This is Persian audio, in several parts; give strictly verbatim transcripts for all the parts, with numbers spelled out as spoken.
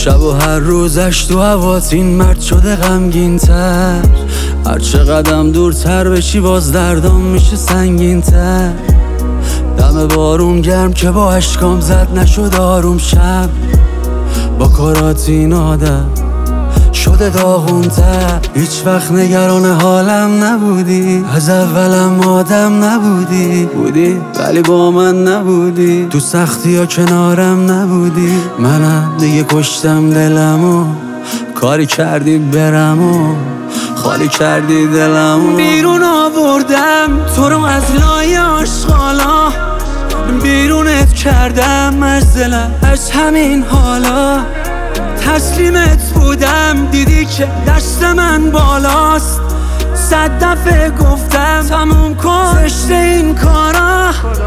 شب و هر روزش تو هوات این مرد شده غمگین تر. هر چه قدم دورتر بشی باز دردام میشه سنگین تر. دم بارون گرم که با اشکام زد نشد آروم شب. با کارات این آدم شده داغونتر. هیچ وقت نگران حالم نبودی، از اولم آدم نبودی. بودی ولی با من نبودی، تو سختی ها کنارم نبودی. منم دیگه کشتم دلمو، کاری کردی برمو، خالی کردی دلمو. بیرون آوردم تو رو از لای آشغالا، بیرونت کردم از دلم از همین حالا. تسلیمت بودم دیدی که دست من بالاست. صد دفعه گفتم تموم کن زشت این کارا.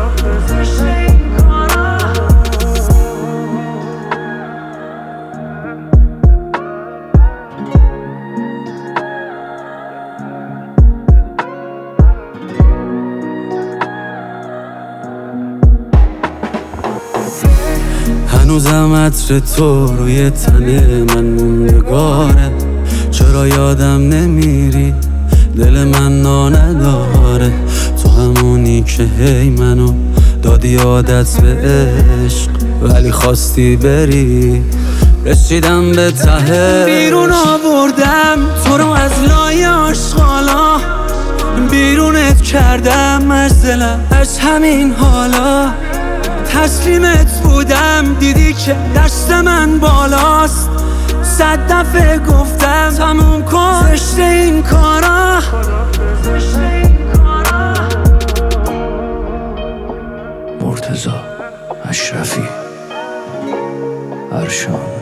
هنوزم عطر تو روی تن من موندگاره. چرا یادم نمیری دل من نداره. تو همونی که هی منو دادی عادت به عشق، ولی خواستی بری رسیدم به تهش. بیرون آوردم تو رو از لای آشغالا، بیرونت کردم از دلم از همین حالا. تسلیمت بودم دیدی که دست من بالاست. صد دفعه گفتم تموم کن زشت این کارا. مرتضی اشرفی، ارشان.